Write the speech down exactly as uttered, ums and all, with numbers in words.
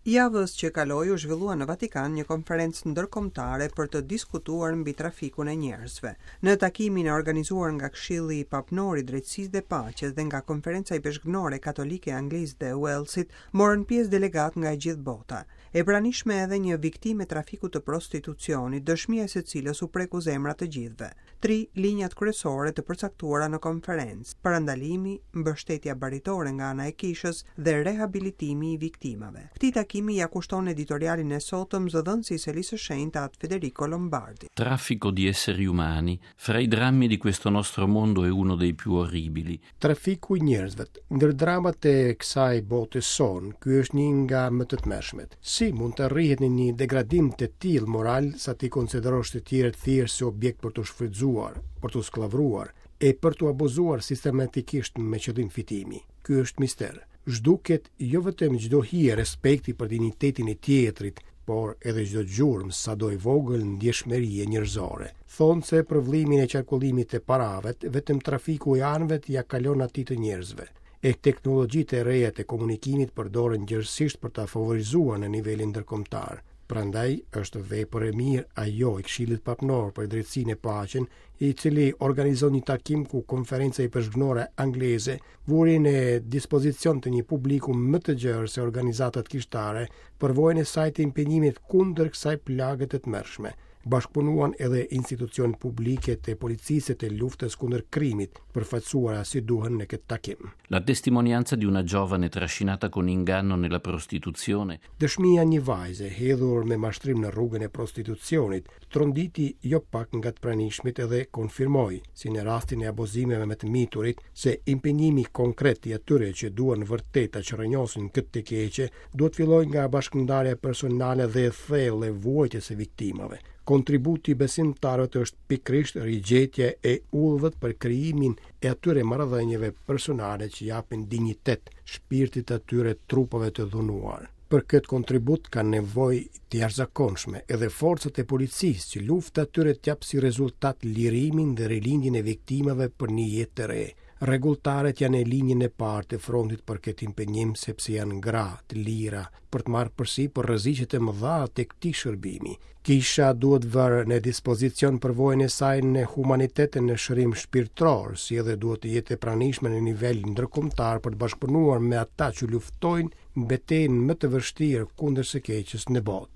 Javës që kaloi u zhvillua në Vatikan një konferencë ndërkombëtare për të diskutuar mbi trafikun e njerëzve. Në takimin e organizuar nga Këshilli Papnor i Drejtësisë dhe Paqes dhe nga Konferenca i Peshqnore Katolike Angleze dhe Walesit, morën pjesë delegat nga e gjithë bota. E pranishme edhe një viktimë e trafikut të prostitucionit, dëshmia e së cilës u preku zemrat të gjithëve. Tri linjat kryesore të përcaktuara në konferencë: parandalimi, mbështetja baritore nga ana e kishës dhe rehabilitimi i viktimave. Këtij takimi ja kushton editorialin e sotëm zëdhënësi i Selisë së Shenjtë at Federico Lombardi. Traffico di esseri umani, fra i drammi di questo nostro mondo è uno dei più orribili. Trafiku i njerëzve, ndër dramat e kësaj bote son, ky është një nga më të tmerrshmet. Si mund të arrihet në një degradim të tillë moral sa ti konsiderosh të tjerët thjesht si objekt për të shfrytzuar, për të skllavruar e për të abuzuar sistematikisht me qëllim fitimi? Ky është mister. Zhduket jo vetëm çdo hije respekti për dinjitetin e tjetrit, por edhe çdo gjurmë, sado i vogël, ndjeshmërie njerëzore. Thonë se për vëllimin e qarkullimit të parave, vetëm trafiku i anëve ja kalon atij të njerëzve. E teknologjitë e reja të komunikimit përdoren gjërësisht për ta favorizuar në nivelin ndërkombëtar. Prandaj është vepër e mirë ajo i Këshillit Papnor për Drejtësinë e Paqen, i cili organizon një takim ku Konferenca i Peshqnore Angleze vuri në dispozicion të një publiku më të gjerë se organizatat kishtare përvojën e saj të impenjimit kundër kësaj plagë të tmerrshme. Bashkëpunuan edhe institucion publike të policisë të luftës kundër krimit, përfaqësuara si duhen në këtë takim. La testimonianza di una giovane trascinata con inganno nella prostituzione. Dëshmia një vajze hedhur me mashtrim në rrugën e prostitucionit, tronditi jo pak nga të pranishmit edhe konfirmoi, si në rastin e abuzimeve me të miturit, se impenjimi konkret i atyre që duan vërtet ta qërënjosin këtë të keqe, duhet filloj nga bashkëndarja personale dhe e thellë e vuajtjes së viktimave. Kontributi besimtarët është pikrisht rigjetja e udhët për krijimin e atyre marrëdhënieve personale që japin dinjitet shpirtit atyre trupave të dhunuar. Për këtë kontribut ka nevojë të jashtëzakonshme edhe forcat e policisë që lufta atyre të jap si rezultat lirimin dhe rilindjen e viktimave për një jetë të re. Rregulltarët janë në linjën e parë të frontit për këtë impenjim sepse janë gra, të lira, për të marrë përsipër rreziqet e mëdha të këtij shërbimi. Kisha duhet vërë në dispozicion përvojën e saj në humanitet e në shërim shpirtëror, si edhe duhet të jetë e pranishme në nivel ndërkombëtar për të bashkëpunuar me ata që luftojnë betejën më të vështirë kundër së keqes në botë.